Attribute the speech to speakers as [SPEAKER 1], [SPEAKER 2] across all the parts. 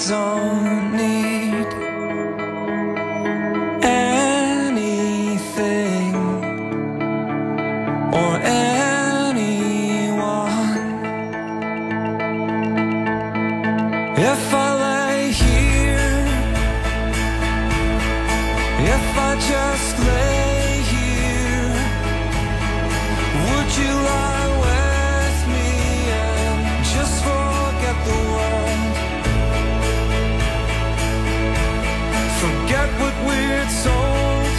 [SPEAKER 1] don't need anything or anyone. If I lay here, if I just lay here, would you lie with me and just forget the world? Forget what we're told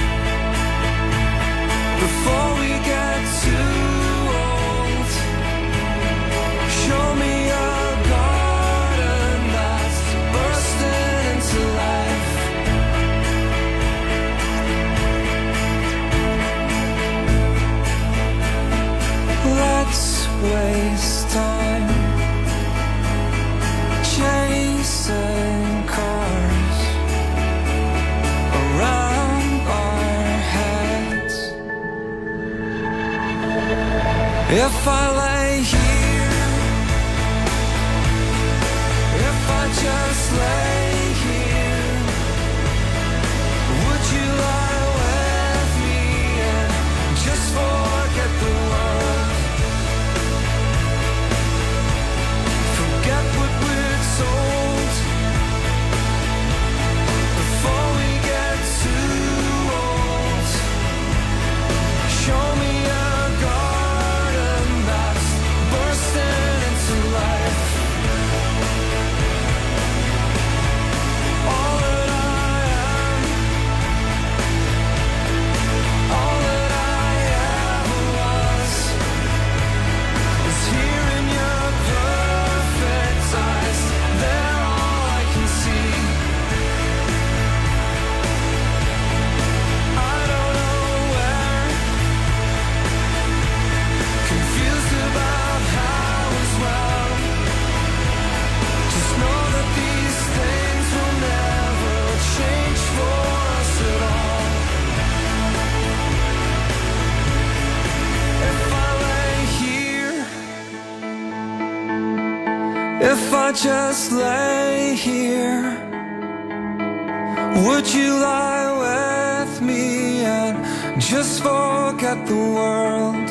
[SPEAKER 1] before we get too old. Show me a garden that's bursting into life. Let's waste time chasing cars around our heads. If I lay here, if I just lay here, would you lie with me and just forget the world? Forget what we're told before we get too old. Show me a garden that's bursting into life. All that I am, all that I ever was, is here in your perfect eyes. They're all I can see. I don't know where, confused about how as well. Just know that these things will never change for us at all. If I lay here, if I just lay here, would you lie with me and just forget the world?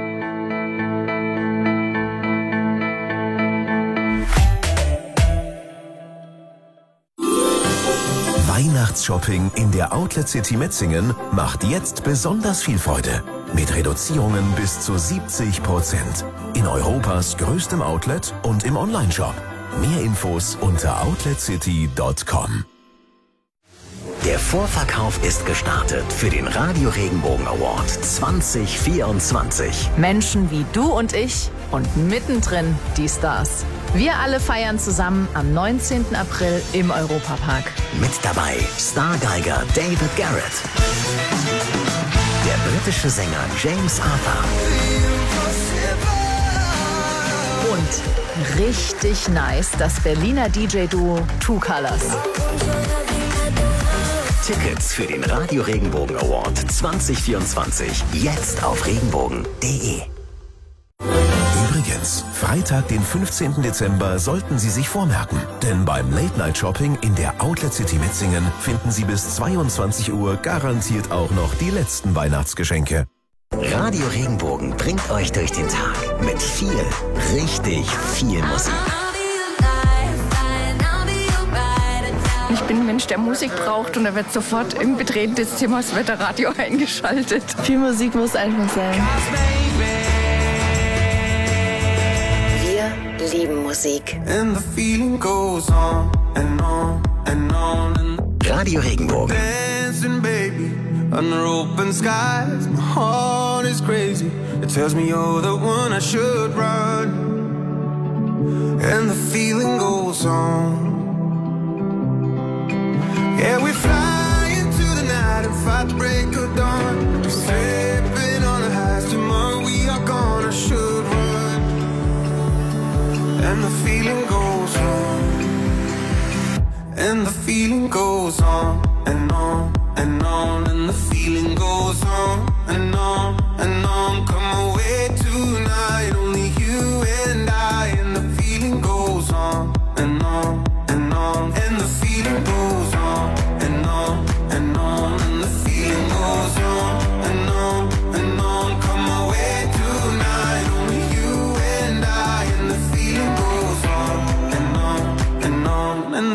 [SPEAKER 2] Weihnachtsshopping in der Outlet City Metzingen macht jetzt besonders viel Freude. Mit Reduzierungen bis zu 70%. In Europas größtem Outlet und im Onlineshop. Mehr Infos unter outletcity.com.
[SPEAKER 3] Der Vorverkauf ist gestartet für den Radio Regenbogen Award 2024.
[SPEAKER 4] Menschen wie du und ich und mittendrin die Stars. Wir alle feiern zusammen am 19. April im Europapark.
[SPEAKER 3] Mit dabei Stargeiger David Garrett, der britische Sänger James Arthur
[SPEAKER 4] Und richtig nice das Berliner DJ-Duo Two Colors.
[SPEAKER 3] Tickets für den Radio Regenbogen Award 2024 jetzt auf regenbogen.de.
[SPEAKER 2] Übrigens, Freitag, den 15. Dezember sollten Sie sich vormerken. Denn beim Late-Night-Shopping in der Outlet City Metzingen finden Sie bis 22 Uhr garantiert auch noch die letzten Weihnachtsgeschenke.
[SPEAKER 3] Radio Regenbogen bringt euch durch den Tag mit viel, richtig viel Musik.
[SPEAKER 5] Ich bin ein Mensch, der Musik braucht und da wird sofort im Betreten des Zimmers wird der Radio eingeschaltet.
[SPEAKER 6] Viel Musik muss einfach sein.
[SPEAKER 7] Wir lieben Musik.
[SPEAKER 1] And the feeling goes on and on and on and
[SPEAKER 3] Radio Regenbogen.
[SPEAKER 1] dancing, baby, under open skies. My heart is crazy. It tells me you're the one I should run. And the feeling goes on. Yeah, we fly into the night and fight the break of dawn. We're slipping on the highs. Tomorrow we are gonna should run. And the feeling goes on. And the feeling goes on and on and on. And the feeling goes on and on and on. Come away tonight, only you and I. And the feeling goes on and on and on.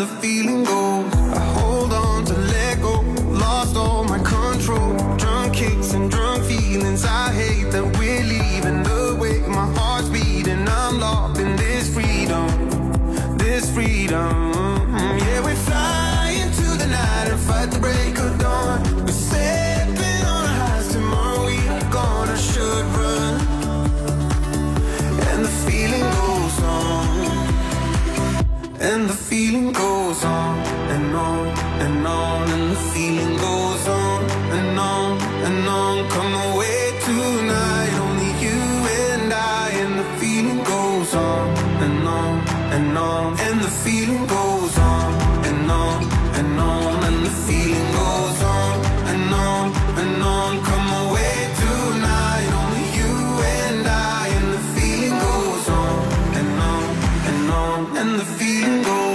[SPEAKER 1] the feeling goes. I hold on to let go, lost all my control. Drunk kicks and drunk feelings, I hate that we're leaving the way my heart's beating. I'm locked in this freedom, this freedom. Yeah, we fly into the night and fight the break of dawn. We're stepping on our highs, tomorrow we are gonna should run. And the feeling goes on, and the feeling goes on and on and on, and the feeling goes on and on and on. Come away tonight, only you and I, and the feeling goes on and on and on, and the feeling goes on and on and on, and the feeling goes on and on and on. Come away tonight, only you and I, and the feeling goes on and on and on, and the feeling goes.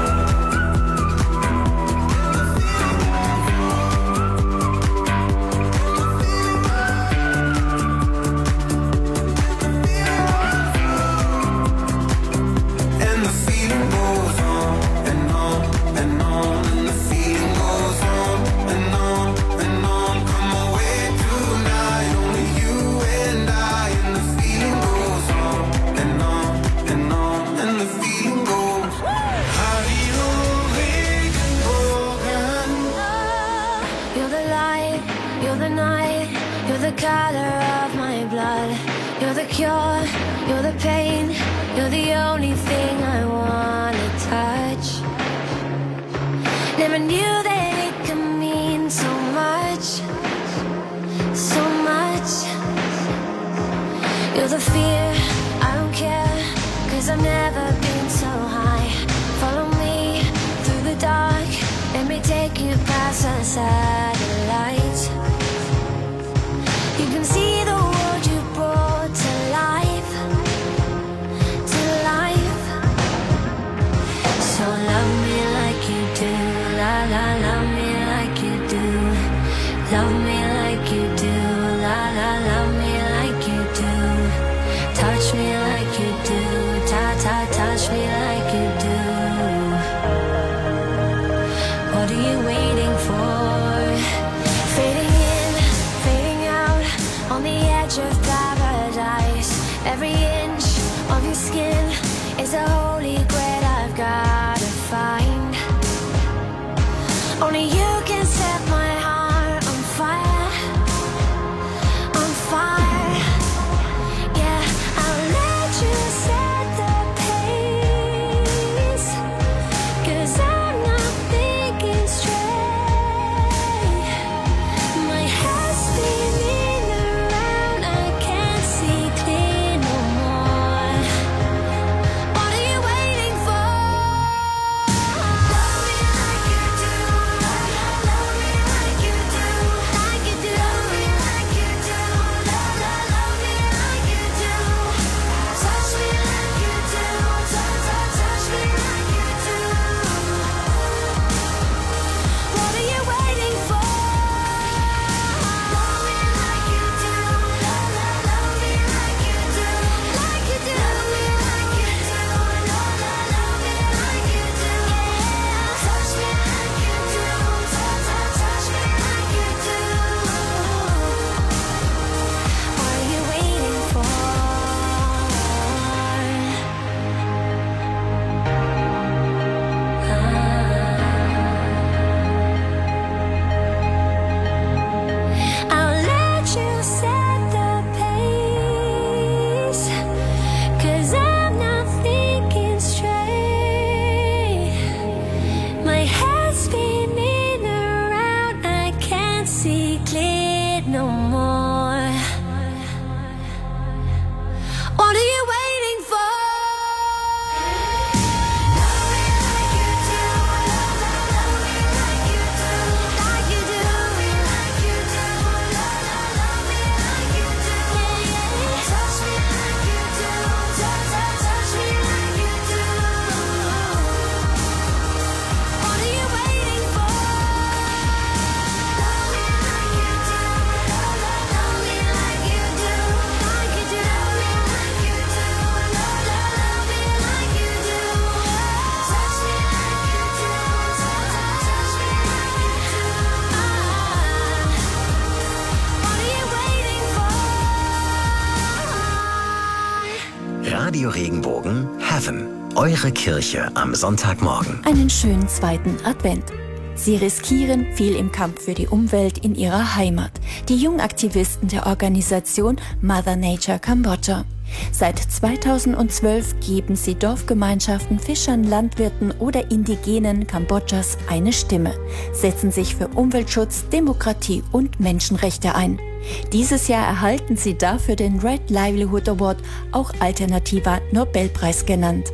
[SPEAKER 8] You're the pain, you're the only thing I wanna touch. Never knew that it could mean so much, so much. You're the fear, I don't care, 'cause I've never been so high. Follow me through the dark, let me take you past the satellites. You can see the world you brought to life, to life. So love me like you do, la la, love me like you do. Love me like you do, la la, love me like you do. Touch me like you do, ta ta, touch me like you do. What are you waiting for? Fading in, fading out, on the edge of paradise. Every inch of your skin is a holy grail I've gotta find. Only
[SPEAKER 3] Radio Regenbogen Heaven. Eure Kirche am Sonntagmorgen.
[SPEAKER 9] Einen schönen zweiten Advent. Sie riskieren viel im Kampf für die Umwelt in ihrer Heimat. Die Jungaktivisten der Organisation Mother Nature Kambodscha. Seit 2012 geben sie Dorfgemeinschaften, Fischern, Landwirten oder Indigenen Kambodschas eine Stimme, setzen sich für Umweltschutz, Demokratie und Menschenrechte ein. Dieses Jahr erhalten sie dafür den Right Livelihood Award, auch alternativer Nobelpreis genannt.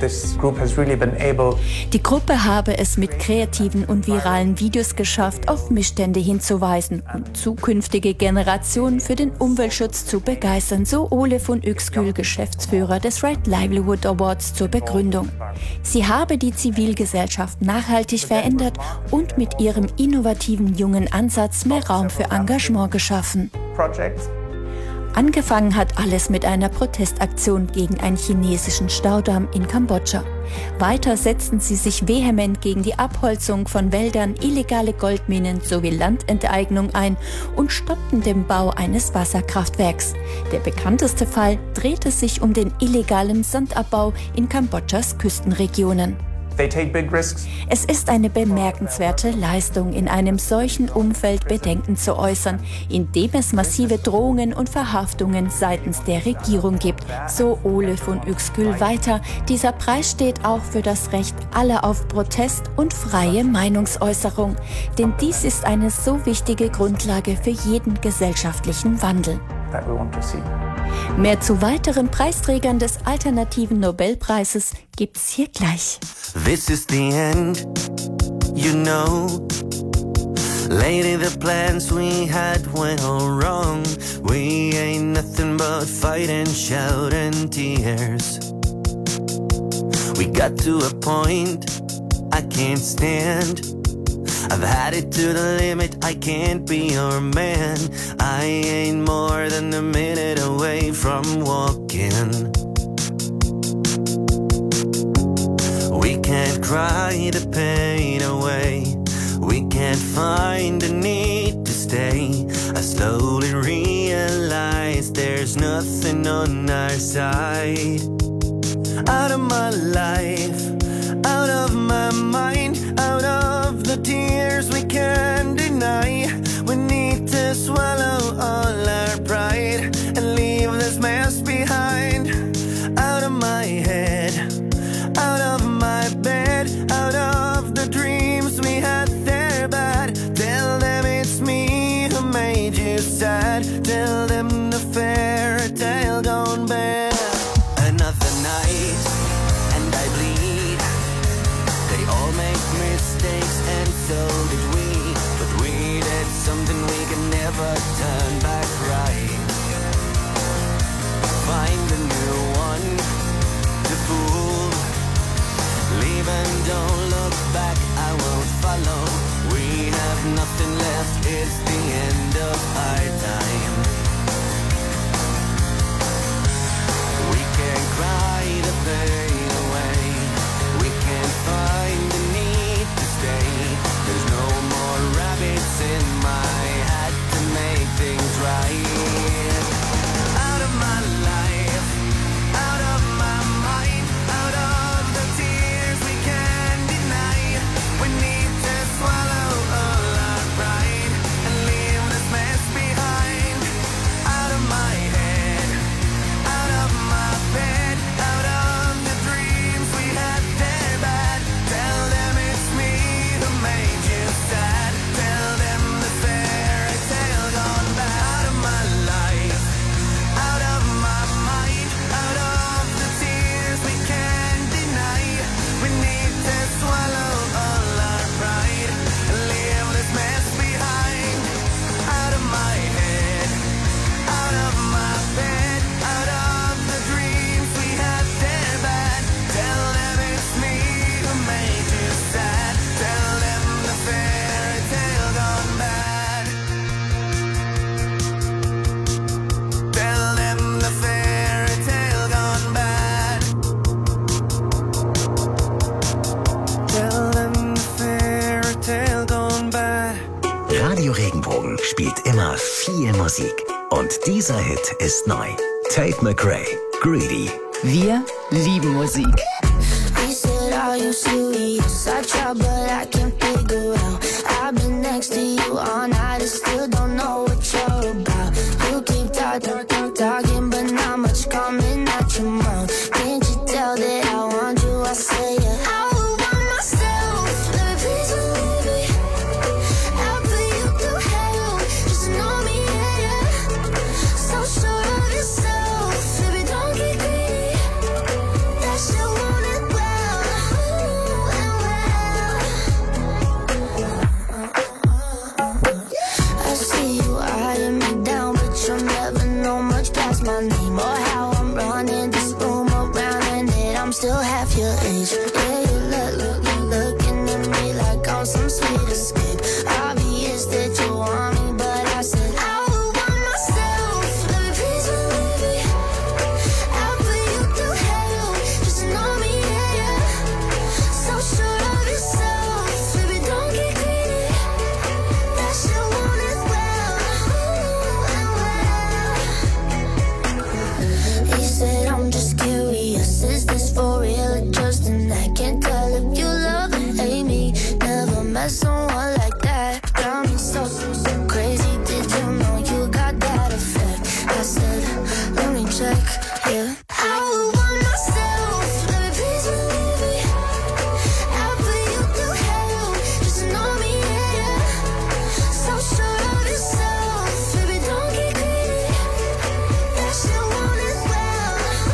[SPEAKER 9] Die Gruppe habe es mit kreativen und viralen Videos geschafft, auf Missstände hinzuweisen und zukünftige Generationen für den Umweltschutz zu begeistern, so Ole von Uexküll, Geschäftsführer des Right Livelihood Awards, zur Begründung. Sie habe die Zivilgesellschaft nachhaltig verändert und mit ihrem innovativen jungen Ansatz mehr Raum für Engagement geschaffen. Angefangen hat alles mit einer Protestaktion gegen einen chinesischen Staudamm in Kambodscha. Weiter setzten sie sich vehement gegen die Abholzung von Wäldern, illegale Goldminen sowie Landenteignung ein und stoppten den Bau eines Wasserkraftwerks. Der bekannteste Fall drehte sich um den illegalen Sandabbau in Kambodschas Küstenregionen. Es ist eine bemerkenswerte Leistung, in einem solchen Umfeld Bedenken zu äußern, indem es massive Drohungen und Verhaftungen seitens der Regierung gibt, so Ole von Uexküll weiter. Dieser Preis steht auch für das Recht aller auf Protest und freie Meinungsäußerung, denn dies ist eine so wichtige Grundlage für jeden gesellschaftlichen Wandel. Mehr zu weiteren Preisträgern des alternativen Nobelpreises gibt's hier gleich.
[SPEAKER 1] This is the end, you know. Lady, the plans we had went all wrong. We ain't nothing but fight and shout and tears. We got to a point I can't stand. I've had it to the limit, I can't be your man. I ain't more than a minute away from walking. We can't cry the pain away. We can't find the need to stay. I slowly realize there's nothing on our side. Out of my life, out of my mind, out of the tears we can't deny. We need to swallow all our pride and leave this mess behind. Out of my head, out of my bed, out of the dreams we had there bad. Tell them it's me who made you sad. Tell them the fairy tale gone bad. Another night and I bleed. They all make mistakes and so did we. But we did something we can never turn back right. Find a new one to fool. Leave and don't look back, I won't follow. We have nothing left, it's the end of our time. We can't cry the pain away. We can't find the need to stay. There's no more rabbits in my hat to make things right. Out of my life, out of my mind, out of the tears we can't deny. We need to swallow all our pride and leave this mess behind. Out of my head, out of my bed, out of the dreams we had there bad. Tell them it's me who made you sad. Tell them the fairy tale gone bad. Out of my life, out of my mind, out of the tears we can't deny. We need to swallow all our pride and leave this mess behind. Out of my head, out of my bed, out of the dreams we had there bad. Tell them it's me who made you sad. Tell them the fairy tale gone bad. Tell them the fairy tale gone bad. Tell them the fairy tale gone bad.
[SPEAKER 3] Radio Regenbogen spielt immer viel Musik. Und dieser Hit ist neu. Tate McRae, Greedy.
[SPEAKER 4] Wir lieben Musik.
[SPEAKER 8] He said, are you serious? I try, but I can't figure out. I've been next to you all night and still don't know what you're about. You keep talking, but not much coming out your mouth. Can't you tell that I want you? I say yeah. I would want myself, baby, please believe me. I'll put you through hell, just know me, yeah, yeah. So sure of yourself, baby, don't get greedy. That shit want it well, I see you eyeing me down, but you'll never know much past my name or how I'm running this room around, and that I'm still half your age. Yeah, you looking at me like I'm some sweet escape. Obvious that you want me, but I said I would want myself. Baby, please believe me. I'll put you through hell, just know me, yeah, yeah. So sure of yourself, baby, don't get greedy. That shit want it well. He said, I'm just curious, is this for real or just an act? Can't tell if you love or hate me. Never met someone like that. Got me so crazy. Did you know you got that effect? I said, let me check, yeah. I would want myself, baby, please believe me. I'll put you through hell, just know me, yeah, yeah. So sure of yourself, baby, don't get greedy. That shit want it well.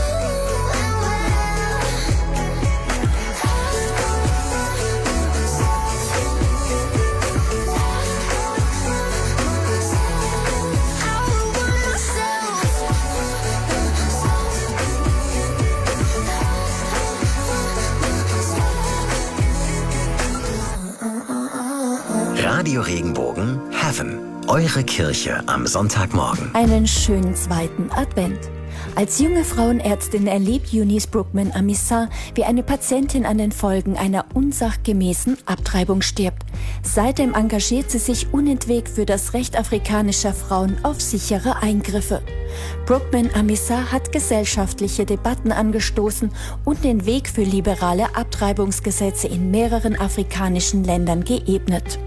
[SPEAKER 8] I would want
[SPEAKER 3] Radio Regenbogen Heaven. Eure Kirche am Sonntagmorgen.
[SPEAKER 9] Einen schönen zweiten Advent. Als junge Frauenärztin erlebt Eunice Brookman Amissar, wie eine Patientin an den Folgen einer unsachgemäßen Abtreibung stirbt. Seitdem engagiert sie sich unentwegt für das Recht afrikanischer Frauen auf sichere Eingriffe. Brookman Amissar hat gesellschaftliche Debatten angestoßen und den Weg für liberale Abtreibungsgesetze in mehreren afrikanischen Ländern geebnet.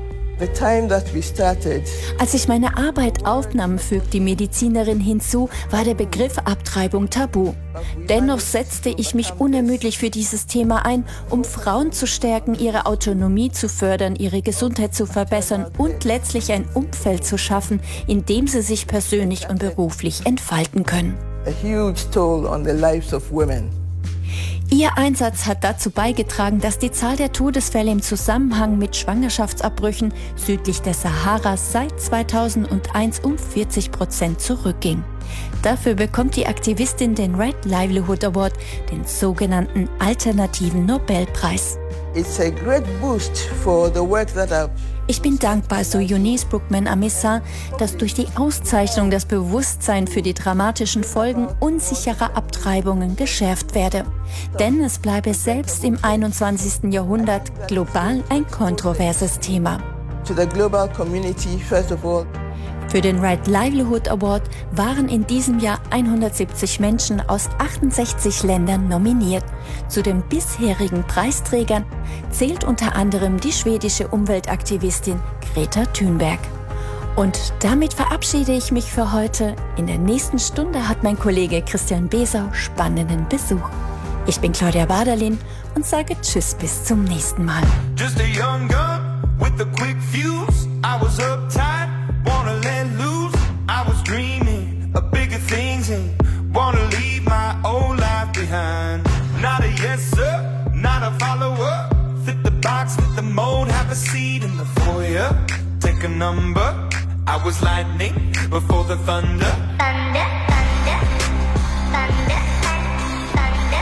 [SPEAKER 9] Als ich meine Arbeit aufnahm, fügt die Medizinerin hinzu, war der Begriff Abtreibung tabu. Dennoch setzte ich mich unermüdlich für dieses Thema ein, um Frauen zu stärken, ihre Autonomie zu fördern, ihre Gesundheit zu verbessern und letztlich ein Umfeld zu schaffen, in dem sie sich persönlich und beruflich entfalten können.
[SPEAKER 10] A huge toll on the lives of women.
[SPEAKER 9] Ihr Einsatz hat dazu beigetragen, dass die Zahl der Todesfälle im Zusammenhang mit Schwangerschaftsabbrüchen südlich der Sahara seit 2001 um 40% zurückging. Dafür bekommt die Aktivistin den Right Livelihood Award, den sogenannten alternativen Nobelpreis.
[SPEAKER 10] It's a great boost for the work that I've.
[SPEAKER 9] Ich bin dankbar, so Eunice Brookman Amissar, dass durch die Auszeichnung das Bewusstsein für die dramatischen Folgen unsicherer Abtreibungen geschärft werde. Denn es bleibe selbst im 21. Jahrhundert global ein kontroverses Thema.
[SPEAKER 10] To the global community, first of all.
[SPEAKER 9] Für den Right Livelihood Award waren in diesem Jahr 170 Menschen aus 68 Ländern nominiert. Zu den bisherigen Preisträgern zählt unter anderem die schwedische Umweltaktivistin Greta Thunberg. Und damit verabschiede ich mich für heute. In der nächsten Stunde hat mein Kollege Christian Besau spannenden Besuch. Ich bin Claudia Baderlin und sage Tschüss bis zum nächsten Mal.
[SPEAKER 1] Just a young gun with a quick fuse. I was uptight, wanna let loose. I was dreaming of bigger things and wanna leave my old life behind. Not a yes sir, not a follower. Fit the box, fit the mold, have a seat in the foyer. Take a number. I was lightning before the thunder.
[SPEAKER 8] Thunder, thunder, thunder, thunder,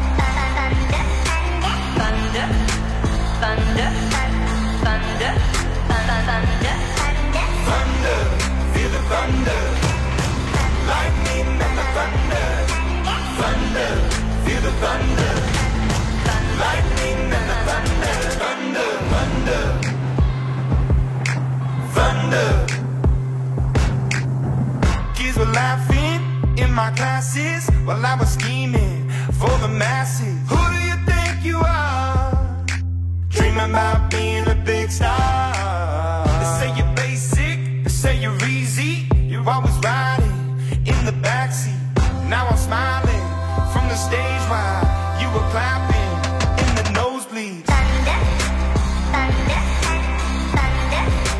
[SPEAKER 8] thunder, thunder, thunder, thunder,
[SPEAKER 1] Thunder, feel the thunder. Lightning and the thunder. Thunder, feel the thunder. Lightning and the thunder. Thunder, thunder, thunder. Kids were laughing in my classes while I was scheming for the masses. Who do you think you are? Dreaming about being a big star. They say you're basic, they say you're easy. You're always riding in the backseat. Now I'm smiling from the stage while you were clapping in the nosebleeds. Thunder, thunder, thunder,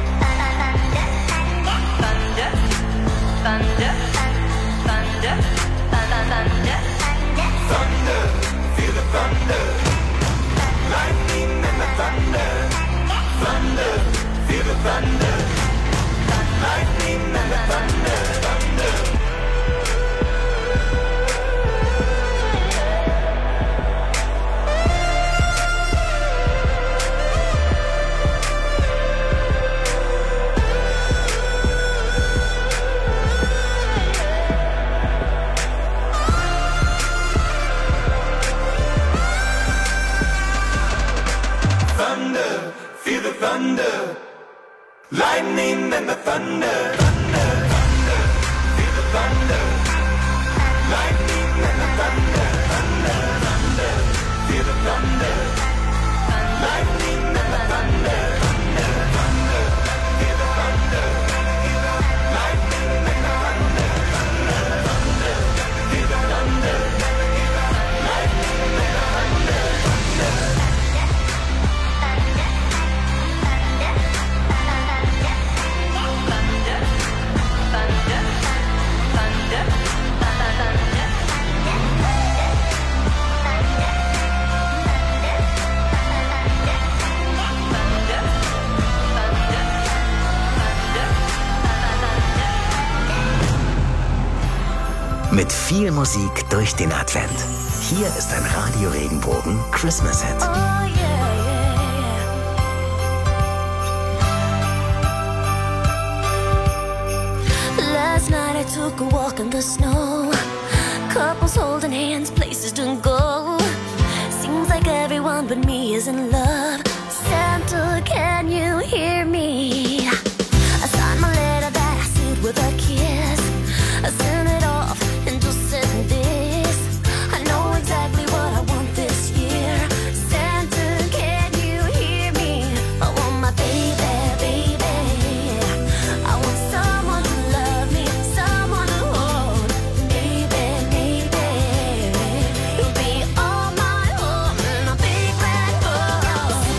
[SPEAKER 1] thunder, thunder, thunder, thunder, thunder, feel the thunder, lightning and the thunder, thunder, feel the thunder, lightning and the thunder, thunder. Feel the thunder, lightning and the thunder, thunder, thunder. Feel the thunder, lightning and the thunder, thunder, thunder. Feel the thunder, lightning and the thunder, thunder, thunder. Feel the thunder, lightning and the thunder, thunder, thunder. Feel the thunder, lightning and the thunder, thunder.
[SPEAKER 3] Mit viel Musik durch den Advent. Hier ist ein Radio Regenbogen Christmas Hit.
[SPEAKER 8] Oh, yeah, yeah, yeah. Last night I took a walk in the snow. Couples holding hands, places to go. Seems like everyone but me is in love. Santa, can you hear me? I signed my letter that I sealed with a kiss. I sent it off and just said this. I know exactly what I want this year. Santa, can you hear me? I want my baby, baby. I want someone to love me, someone to hold. Baby, baby. You'll be all my home in a big red boat.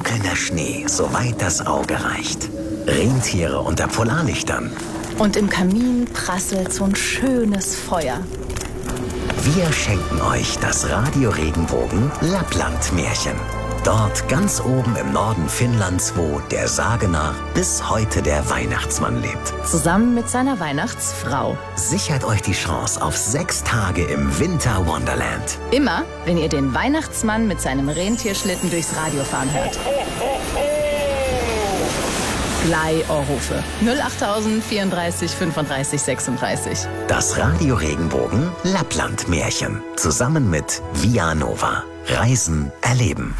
[SPEAKER 3] Funkelnder Schnee, soweit das Auge reicht. Rentiere unter Polarlichtern.
[SPEAKER 4] Und im Kamin prasselt so ein schönes Feuer.
[SPEAKER 3] Wir schenken euch das Radio Regenbogen Lappland-Märchen. Dort ganz oben im Norden Finnlands, wo der Sage nach bis heute der Weihnachtsmann lebt.
[SPEAKER 4] Zusammen mit seiner Weihnachtsfrau.
[SPEAKER 3] Sichert euch die Chance auf 6 Tage im Winter Wonderland.
[SPEAKER 4] Immer, wenn ihr den Weihnachtsmann mit seinem Rentierschlitten durchs Radio fahren hört. Glei-Ohrrufe. 08000 34 35 36.
[SPEAKER 3] Das Radio Regenbogen Lappland-Märchen. Zusammen mit Via Nova. Reisen erleben.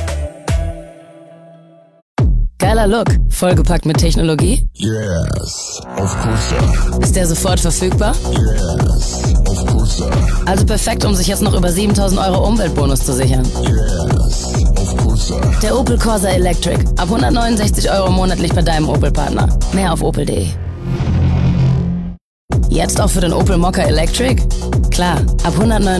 [SPEAKER 11] Geiler Look. Vollgepackt mit Technologie?
[SPEAKER 12] Yes, of course.
[SPEAKER 11] Ist der sofort verfügbar?
[SPEAKER 12] Yes, of course.
[SPEAKER 11] Also perfekt, um sich jetzt noch über 7.000 € Umweltbonus zu sichern.
[SPEAKER 12] Yes, of course.
[SPEAKER 11] Der Opel Corsa Electric. Ab 169 € monatlich bei deinem Opel-Partner. Mehr auf opel.de. Jetzt auch für den Opel Mokka Electric? Klar, ab 109